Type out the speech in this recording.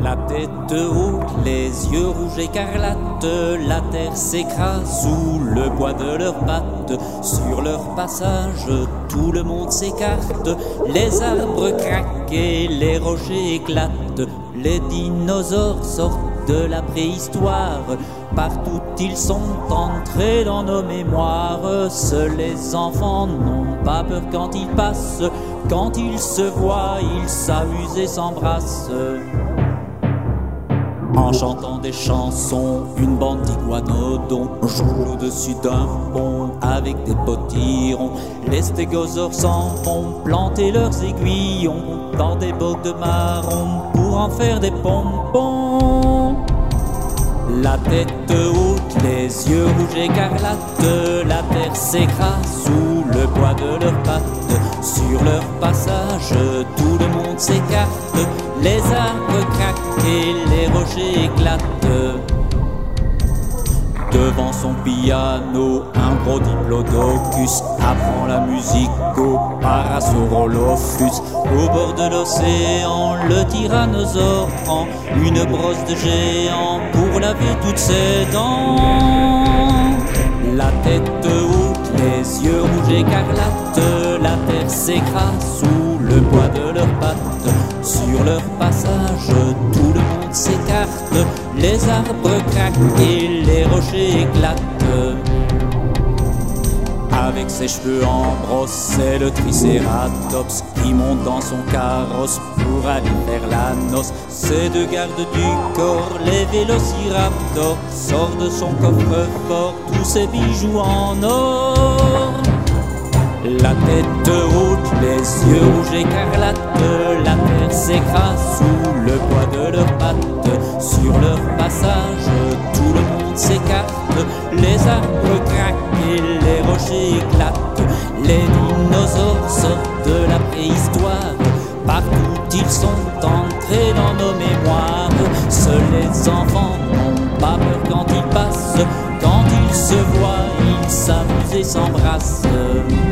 La tête haute, les yeux rouges écarlates, la terre s'écrase sous le poids de leurs pattes. Sur leur passage, tout le monde s'écarte, les arbres craquent et les rochers éclatent. Les dinosaures sortent de la préhistoire, partout ils sont entrés dans nos mémoires. Seuls les enfants n'ont pas peur quand ils passent, quand ils se voient, ils s'amusent et s'embrassent. En chantant des chansons, une bande d'iguanodons joue au-dessus d'un pont avec des potirons. Les stégosaures s'en vont planter leurs aiguillons dans des bocs de marron pour en faire des pompons. La tête haute, les yeux rouges écarlates, la terre s'écrase sous le poids de leurs pattes. Sur leur passage, tout le monde s'écarte, les arbres craquent et les rochers éclatent. Devant son piano, un gros diplodocus apprend la musique au Parasaurolophus. Au bord de l'océan, le tyrannosaure prend une brosse de géant pour laver toutes ses dents. La tête haute, les yeux rouges écarlates, la terre s'écrase sous le poids de leurs pattes. Sur leur passage, tout le monde s'écarte, les arbres craquent et les rochers éclatent. Avec ses cheveux en brosse, c'est le tricératops qui monte dans son carrosse pour aller faire la noce. Ses deux gardes du corps, les vélociraptors, sortent de son coffre-fort tous ses bijoux en or. La tête haute, les yeux rouges écarlates, la terre s'écrase sous le poids de leurs pattes. Sur leur passage, tout le monde s'écarte, les arbres craquent et les rochers éclatent. Les dinosaures sortent de la préhistoire, partout ils sont entrés dans nos mémoires. Seuls les enfants n'ont pas peur quand ils passent, quand ils se voient, ils s'amusent et s'embrassent.